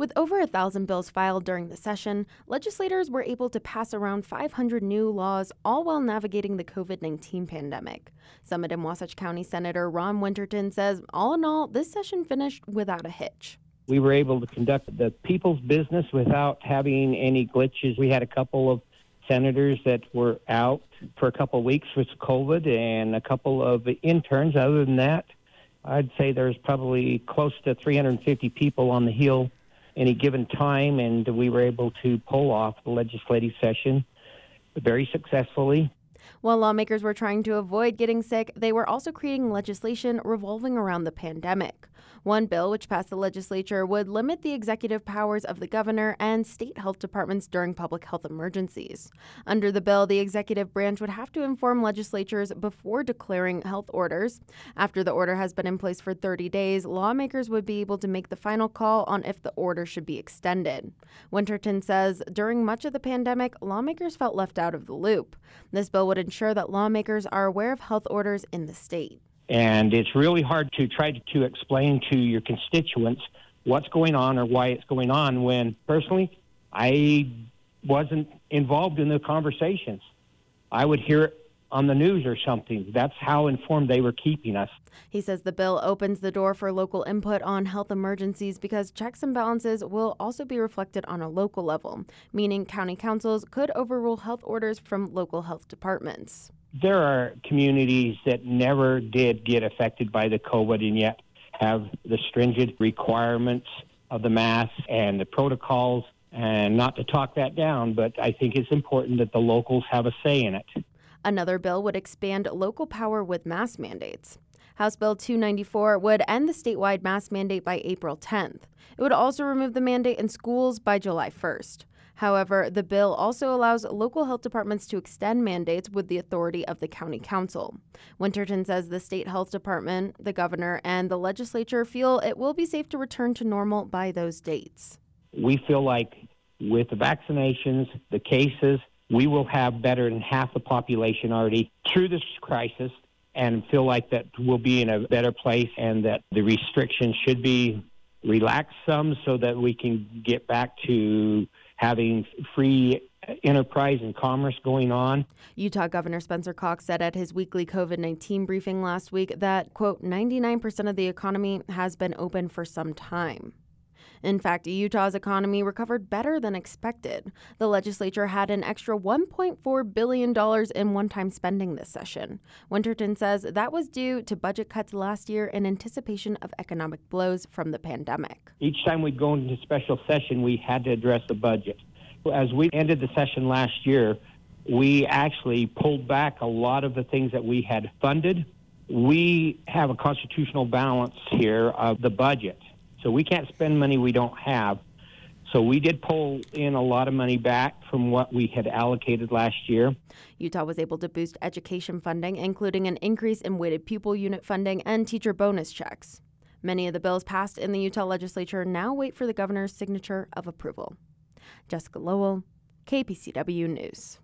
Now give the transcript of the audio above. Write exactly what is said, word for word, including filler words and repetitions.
With over a thousand bills filed during the session, legislators were able to pass around five hundred new laws, all while navigating the covid nineteen pandemic. Summit and Wasatch County Senator Ron Winterton says, all in all, this session finished without a hitch. We were able to conduct the people's business without having any glitches. We had a couple of senators that were out for a couple of weeks with COVID and a couple of interns. Other than that, I'd say there's probably close to three hundred fifty people on the Hill any given time, and we were able to pull off the legislative session very successfully. While lawmakers were trying to avoid getting sick, they were also creating legislation revolving around the pandemic. One bill, which passed the legislature, would limit the executive powers of the governor and state health departments during public health emergencies. Under the bill, the executive branch would have to inform legislatures before declaring health orders. After the order has been in place for thirty days, lawmakers would be able to make the final call on if the order should be extended. Winterton says during much of the pandemic, lawmakers felt left out of the loop. This bill would ensure that lawmakers are aware of health orders in the state. And it's really hard to try to explain to your constituents what's going on or why it's going on when, personally, I wasn't involved in the conversations. I would hear it on the news or something. That's how informed they were keeping us. He says the bill opens the door for local input on health emergencies because checks and balances will also be reflected on a local level, meaning county councils could overrule health orders from local health departments. There are communities that never did get affected by the COVID and yet have the stringent requirements of the masks and the protocols. And not to talk that down, but I think it's important that the locals have a say in it. Another bill would expand local power with mask mandates. House Bill two ninety-four would end the statewide mask mandate by April tenth. It would also remove the mandate in schools by July first. However, the bill also allows local health departments to extend mandates with the authority of the county council. Winterton says the state health department, the governor, and the legislature feel it will be safe to return to normal by those dates. We feel like with the vaccinations, the cases, we will have better than half the population already through this crisis and feel like that we'll be in a better place and that the restrictions should be relaxed some so that we can get back to having free enterprise and commerce going on. Utah Governor Spencer Cox said at his weekly covid nineteen briefing last week that, quote, ninety-nine percent of the economy has been open for some time. In fact, Utah's economy recovered better than expected. The legislature had an extra one point four billion dollars in one-time spending this session. Winterton says that was due to budget cuts last year in anticipation of economic blows from the pandemic. Each time we'd go into special session, we had to address the budget. As we ended the session last year, we actually pulled back a lot of the things that we had funded. We have a constitutional balance here of the budget. So we can't spend money we don't have. So we did pull in a lot of money back from what we had allocated last year. Utah was able to boost education funding, including an increase in weighted pupil unit funding and teacher bonus checks. Many of the bills passed in the Utah legislature now wait for the governor's signature of approval. Jessica Lowell, K P C W News.